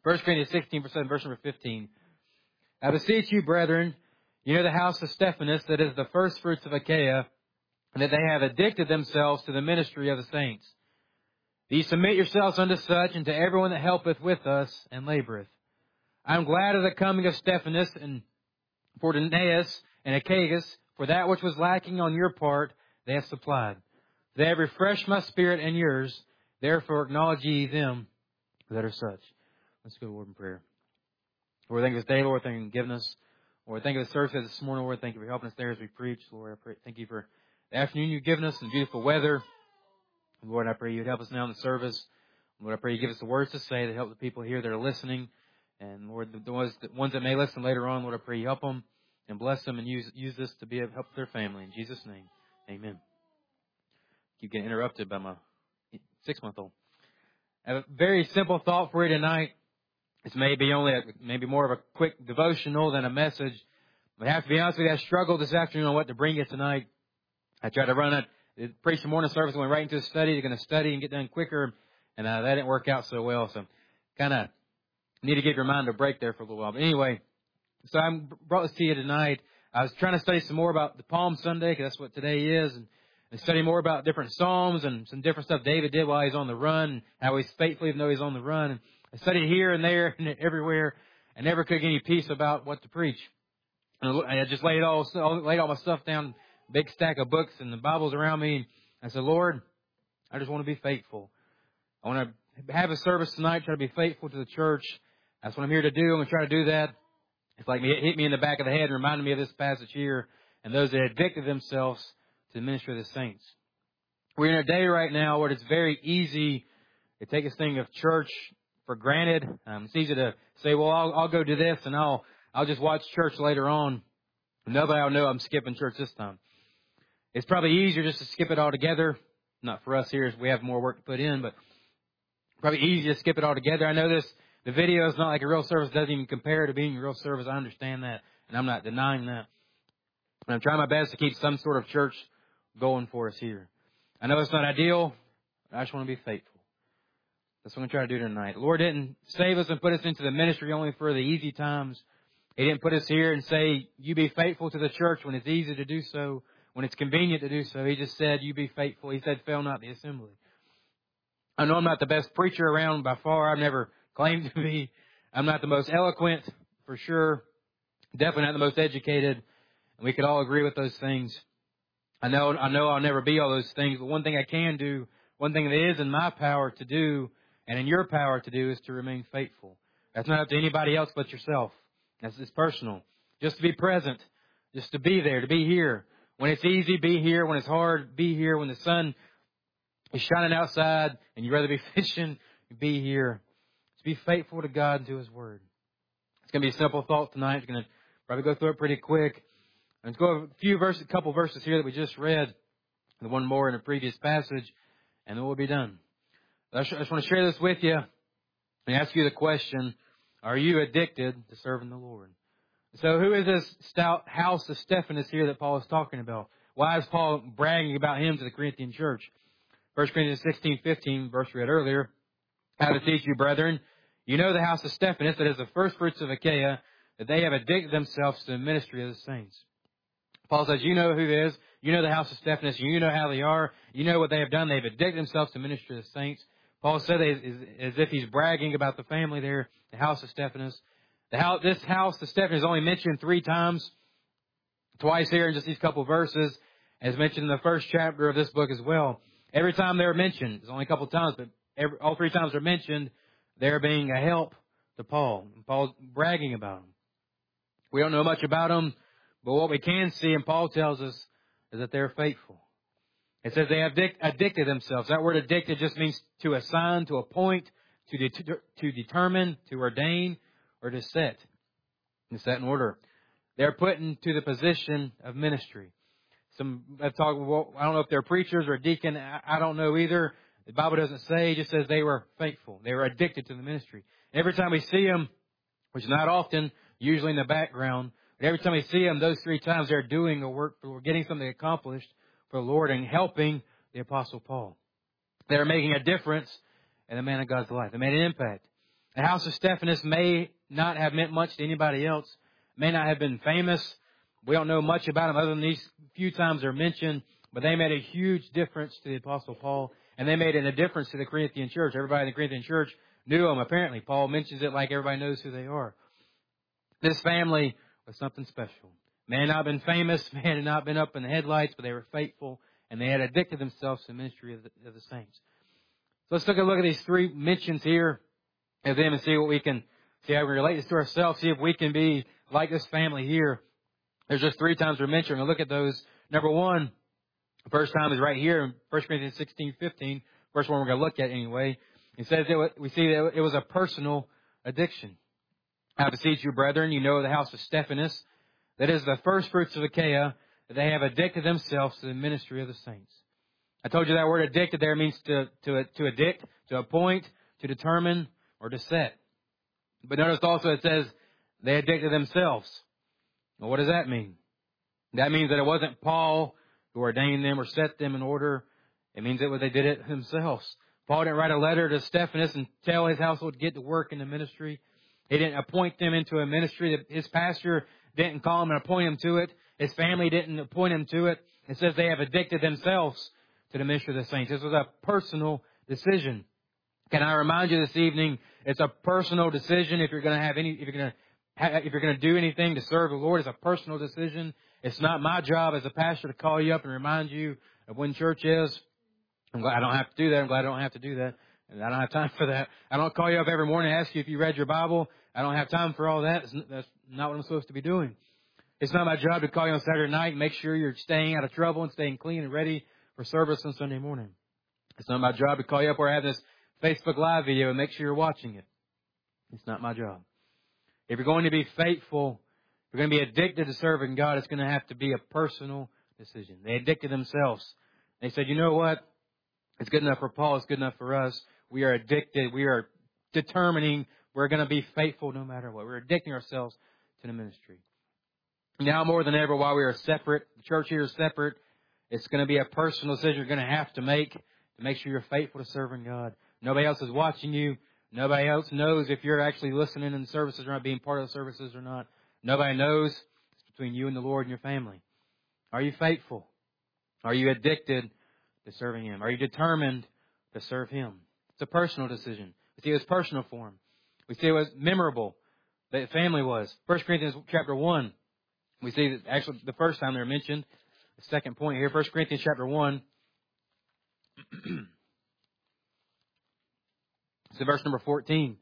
1 Corinthians 16, verse number 15. I beseech you, brethren, you know the house of Stephanas, that is the first fruits of Achaia, and that they have addicted themselves to the ministry of the saints. Ye submit yourselves unto such, and to everyone that helpeth with us and laboreth. I am glad of the coming of Stephanas and Fortunatus and Achaicus, for that which was lacking on your part they have supplied. They have refreshed my spirit and yours, therefore acknowledge ye them that are such. Let's go to Lord in prayer. Lord, thank you for this day, Lord, thank you for giving us. Lord, thank you for the service this morning, Lord, thank you for helping us there as we preach. Lord, I pray, thank you for the afternoon you've given us and beautiful weather. Lord, I pray you'd help us now in the service. Lord, I pray you give us the words to say that help the people here that are listening. And Lord, the ones that may listen later on, Lord, I pray you help them and bless them and use this to be a help their family. In Jesus' name, amen. Keep getting interrupted by my 6-month-old. I have a very simple thought for you tonight. It's maybe more of a quick devotional than a message. But I have to be honest with you, I struggled this afternoon on what to bring you tonight. I tried to preach the morning service, went right into the study. You're going to study and get done quicker. And that didn't work out so well. So kind of need to give your mind a break there for a little while. But anyway, so I brought this to you tonight. I was trying to study some more about the Palm Sunday, because that's what today is. And study more about different Psalms and some different stuff David did while he's on the run, and how he's faithful even though he's on the run. And I studied here and there and everywhere. I never could get any peace about what to preach. And I just laid all my stuff down, big stack of books and the Bibles around me. And I said, Lord, I just want to be faithful. I want to have a service tonight, try to be faithful to the church. That's what I'm here to do. I'm going to try to do that. It's like it hit me in the back of the head and reminded me of this passage here and those that addicted themselves to the ministry of the saints. We're in a day right now where it's very easy to take this thing of church for granted. It's easy to say, well, I'll go do this and I'll just watch church later on. Nobody will know I'm skipping church this time. It's probably easier just to skip it altogether. Not for us here, as we have more work to put in, but probably easier to skip it altogether. I know the video is not like a real service, doesn't even compare to being a real service. I understand that, and I'm not denying that. And I'm trying my best to keep some sort of church going for us here. I know it's not ideal, but I just want to be faithful. That's what I'm going to try to do tonight. The Lord didn't save us and put us into the ministry only for the easy times. He didn't put us here and say, you be faithful to the church when it's easy to do so, when it's convenient to do so. He just said, you be faithful. He said, fail not the assembly. I know I'm not the best preacher around by far. I've never claimed to be. I'm not the most eloquent, for sure. Definitely not the most educated. And we could all agree with those things. I know I'll never be all those things, but one thing I can do, one thing that is in my power to do, and in your power to do, is to remain faithful. That's not up to anybody else but yourself. That's just personal. Just to be present. Just to be there, to be here. When it's easy, be here. When it's hard, be here. When the sun is shining outside and you'd rather be fishing, be here. To be faithful to God and to His Word. It's going to be a simple thought tonight. It's going to probably go through it pretty quick. Let's go over a couple verses here that we just read, and one more in a previous passage, and then we'll be done. I just want to share this with you and ask you the question, are you addicted to serving the Lord? So who is this stout house of Stephanas here that Paul is talking about? Why is Paul bragging about him to the Corinthian church? 1 Corinthians 16:15, verse we read earlier. I beseech you, brethren, you know the house of Stephanas, that is the first fruits of Achaia, that they have addicted themselves to the ministry of the saints. Paul says, you know who it is. You know the house of Stephanas. You know how they are. You know what they have done. They've addicted themselves to the ministry of the saints. Paul said as if he's bragging about the family there, the house of Stephanas. This house of Stephanas is only mentioned 3 times, twice here in just these couple of verses, as mentioned in the first chapter of this book as well. Every time they're mentioned, there's only a couple of times, but all 3 times they're mentioned, they're being a help to Paul. And Paul's bragging about them. We don't know much about them, but what we can see, and Paul tells us, is that they're faithful. It says they have addicted themselves. That word addicted just means to assign, to appoint, to determine, to ordain, or to set. And set in order. They're put into the position of ministry. Some have talked, well, I don't know if they're preachers or a deacon. I don't know either. The Bible doesn't say. It just says they were faithful. They were addicted to the ministry. Every time we see them, which is not often, usually in the background, but every time we see them, those 3 times they're doing a work, we're getting something accomplished for the Lord and helping the Apostle Paul. They're making a difference in the man of God's life. They made an impact. The house of Stephanus may not have meant much to anybody else, may not have been famous. We don't know much about them other than these few times they're mentioned, but they made a huge difference to the Apostle Paul, and they made a difference to the Corinthian church. Everybody in the Corinthian church knew them, apparently. Paul mentions it like everybody knows who they are. This family was something special. May have not been famous, may have not been up in the headlights, but they were faithful, and they had addicted themselves to the ministry of the saints. So let's take a look at these three mentions here of them and see what we can, see how we relate this to ourselves, see if we can be like this family here. There's just three times we're mentioned. We'll look at those. Number one, the first time is right here in 1 Corinthians 16:15. First one we're going to look at anyway. It says we see that it was a personal addiction. I beseech you, brethren, you know the house of Stephanus, that is the first fruits of Achaia, that they have addicted themselves to the ministry of the saints. I told you that word addicted there means to addict, to appoint, to determine, or to set. But notice also it says they addicted themselves. Well, what does that mean? That means that it wasn't Paul who ordained them or set them in order. It means that they did it themselves. Paul didn't write a letter to Stephanus and tell his household to get to work in the ministry. He didn't appoint them into a ministry. His pastor didn't call him and appoint him to it. His family didn't appoint him to it. It says they have addicted themselves to the ministry of the saints. This was a personal decision. Can I remind you this evening, it's a personal decision if you're going to do anything to serve the Lord. It's a personal decision. It's not my job as a pastor to call you up and remind you of when church is. I'm glad I don't have to do that. I'm glad I don't have to do that. And I don't have time for that. I don't call you up every morning and ask you if you read your Bible. I don't have time for all that. That's not what I'm supposed to be doing. It's not my job to call you on Saturday night and make sure you're staying out of trouble and staying clean and ready for service on Sunday morning. It's not my job to call you up or have this Facebook Live video and make sure you're watching it. It's not my job. If you're going to be faithful, if you're going to be addicted to serving God, it's going to have to be a personal decision. They addicted themselves. They said, you know what? It's good enough for Paul. It's good enough for us. We are addicted. We are determining we're going to be faithful no matter what. We're addicting ourselves to the ministry. Now more than ever, while we are separate, the church here is separate, it's going to be a personal decision you're going to have to make sure you're faithful to serving God. Nobody else is watching you. Nobody else knows if you're actually listening in the services or not, being part of the services or not. Nobody knows. It's between you and the Lord and your family. Are you faithful? Are you addicted to serving Him? Are you determined to serve Him? It's a personal decision. We see it was personal for him. We see it was memorable. The family was. 1 Corinthians chapter 1. We see that actually the first time they're mentioned. The second point here, 1 Corinthians chapter 1. It's verse number 14.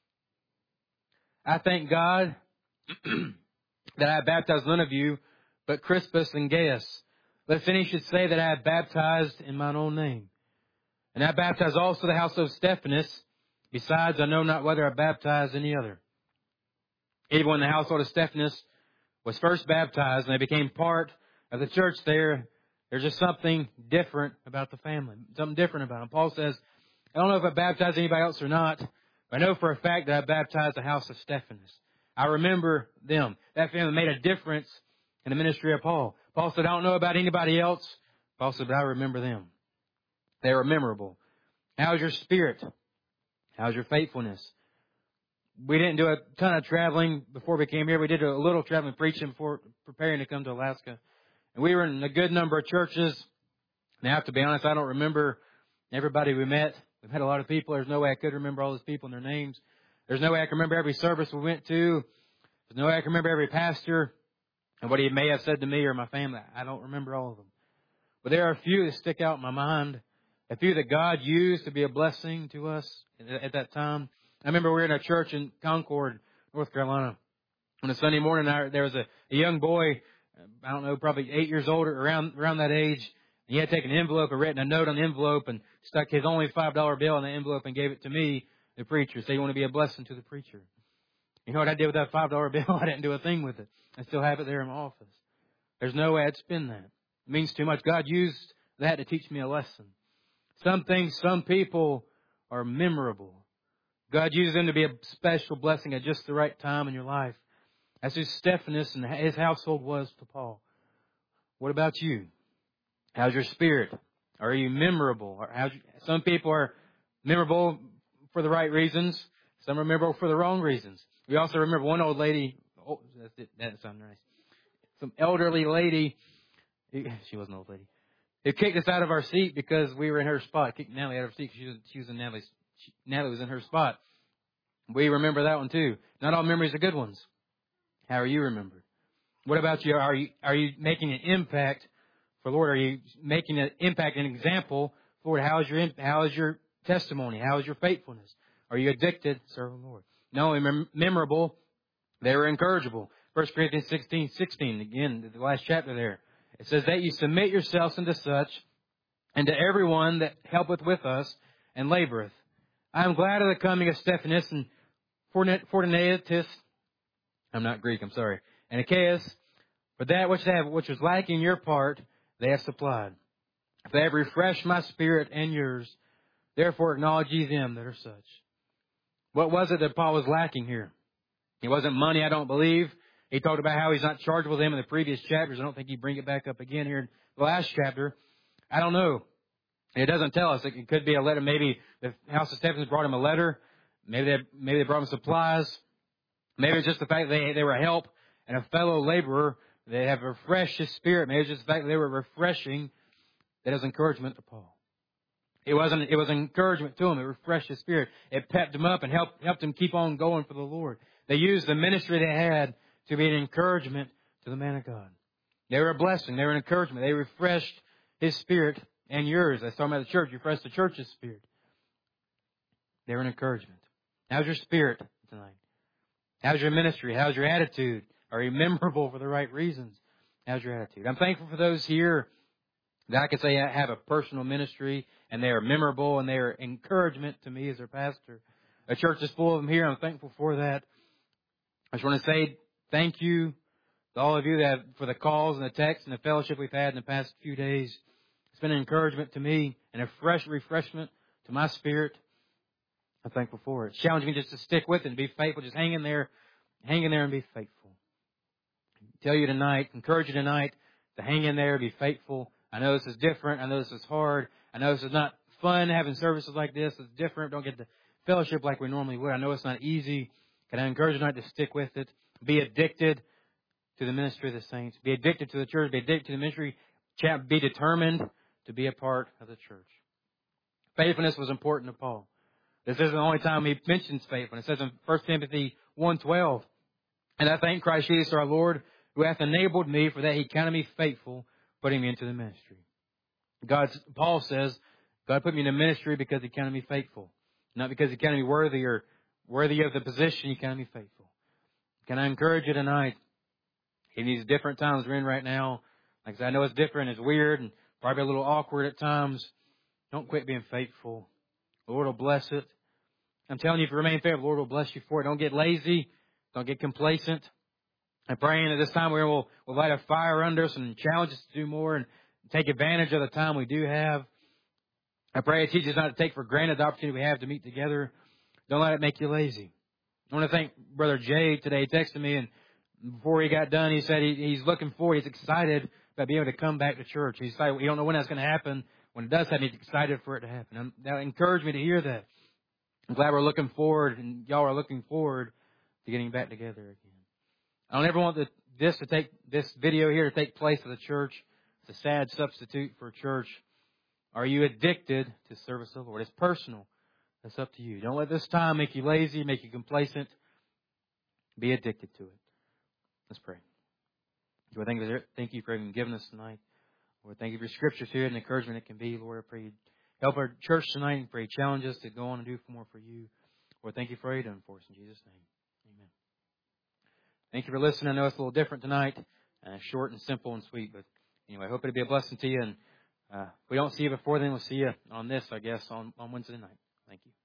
I thank God that I have baptized none of you, but Crispus and Gaius. Lest any should say that I have baptized in mine own name. And I baptized also the house of Stephanus. Besides, I know not whether I baptized any other. Even when the household of Stephanus was first baptized and they became part of the church there, there's just something different about the family. Something different about them. Paul says, I don't know if I baptized anybody else or not, but I know for a fact that I baptized the house of Stephanus. I remember them. That family made a difference in the ministry of Paul. Paul said, I don't know about anybody else. Paul said, but I remember them. They were memorable. How's your spirit? How's your faithfulness? We didn't do a ton of traveling before we came here. We did a little traveling preaching before preparing to come to Alaska. And we were in a good number of churches. Now, to be honest, I don't remember everybody we met. We met a lot of people. There's no way I could remember all those people and their names. There's no way I can remember every service we went to. There's no way I can remember every pastor and what he may have said to me or my family. I don't remember all of them. But there are a few that stick out in my mind. A few that God used to be a blessing to us at that time. I remember we were in a church in Concord, North Carolina. On a Sunday morning, there was a young boy, I don't know, probably 8 years old, around that age. He had taken an envelope and written a note on the envelope and stuck his only $5 bill in the envelope and gave it to me, the preacher. So you want to be a blessing to the preacher. You know what I did with that $5 bill? I didn't do a thing with it. I still have it there in my office. There's no way I'd spend that. It means too much. God used that to teach me a lesson. Some things, some people are memorable. God uses them to be a special blessing at just the right time in your life. That's who Stephanus and his household was to Paul. What about you? How's your spirit? Are you memorable? Some people are memorable for the right reasons. Some remember for the wrong reasons. We also remember one old lady. Oh, that sounds nice. Some elderly lady. She was an old lady. Who kicked us out of our seat because we were in her spot. Kicked Natalie out of her seat because she was in Natalie was in her spot. We remember that one too. Not all memories are good ones. How are you remembered? What about you? Are you making an impact for the Lord? Are you making an impact, an example for Lord? How is your testimony? How is your faithfulness? Are you addicted to serve the Lord? Not only memorable, they were encourageable. 1 Corinthians 16, again, the last chapter there. It says that you submit yourselves unto such, and to everyone that helpeth with us and laboreth. I am glad of the coming of Stephanas and Fortunatus. I'm not Greek, I'm sorry. And Achaeus, for that which was lacking in your part, they have supplied. If they have refreshed my spirit and yours, therefore acknowledge ye them that are such. What was it that Paul was lacking here? It wasn't money, I don't believe. He talked about how he's not charged with them in the previous chapters. I don't think he'd bring it back up again here in the last chapter. I don't know. It doesn't tell us. It could be a letter. Maybe the house of Stephanas brought him a letter. Maybe they brought him supplies. Maybe it's just the fact that they were a help and a fellow laborer. They have refreshed his spirit. Maybe it's just the fact that they were refreshing. That is encouragement to Paul. It was encouragement to him. It refreshed his spirit. It pepped him up and helped him keep on going for the Lord. They used the ministry they had to be an encouragement to the man of God. They were a blessing. They were an encouragement. They refreshed his spirit and yours. That's talking about the church. Refreshed the church's spirit. They were an encouragement. How's your spirit tonight? How's your ministry? How's your attitude? Are you memorable for the right reasons? How's your attitude? I'm thankful for those here that I can say have a personal ministry and they are memorable and they are encouragement to me as their pastor. A church is full of them here. I'm thankful for that. I just want to say thank you to all of you for the calls and the texts and the fellowship we've had in the past few days. It's been an encouragement to me and a fresh refreshment to my spirit. I'm thankful for it. It's challenging me just to stick with it and be faithful. Just hang in there and be faithful. I tell you tonight, encourage you tonight to hang in there, be faithful. I know this is different. I know this is hard. I know this is not fun having services like this. It's different. Don't get the fellowship like we normally would. I know it's not easy. Can I encourage you tonight to stick with it? Be addicted to the ministry of the saints. Be addicted to the church. Be addicted to the ministry. Be determined to be a part of the church. Faithfulness was important to Paul. This isn't the only time he mentions faithfulness. It says in 1 Timothy 1:12, and I thank Christ Jesus our Lord, who hath enabled me for that he counted me faithful, putting me into the ministry. Paul says, God put me in the ministry because he counted me faithful. Not because he counted me worthy of the position, he counted me faithful. Can I encourage you tonight, in these different times we're in right now, like I said, I know it's different, it's weird, and probably a little awkward at times. Don't quit being faithful. The Lord will bless it. I'm telling you, if you remain faithful, the Lord will bless you for it. Don't get lazy. Don't get complacent. I'm praying that this time we'll light a fire under us and challenge us to do more and take advantage of the time we do have. I pray it teaches us not to take for granted the opportunity we have to meet together. Don't let it make you lazy. I want to thank Brother Jay today. He texted me, and before he got done, he said he's looking forward. He's excited about being able to come back to church. He's excited. We don't know when that's going to happen. When it does happen, he's excited for it to happen. That encouraged me to hear that. I'm glad we're looking forward, and y'all are looking forward to getting back together again. I don't ever want this video here to take place at the church. It's a sad substitute for a church. Are you addicted to service of the Lord? It's personal. That's up to you. Don't let this time make you lazy, make you complacent. Be addicted to it. Let's pray. Lord, thank you for even giving us tonight. Lord, thank you for your scriptures here and the encouragement it can be. Lord, I pray you help our church tonight and pray challenge us to go on and do more for you. Lord, thank you for all you've done for us. In Jesus' name, amen. Thank you for listening. I know it's a little different tonight. Short and simple and sweet. But anyway, I hope it'll be a blessing to you. And if we don't see you before then, we'll see you on this, I guess, on Wednesday night. Thank you.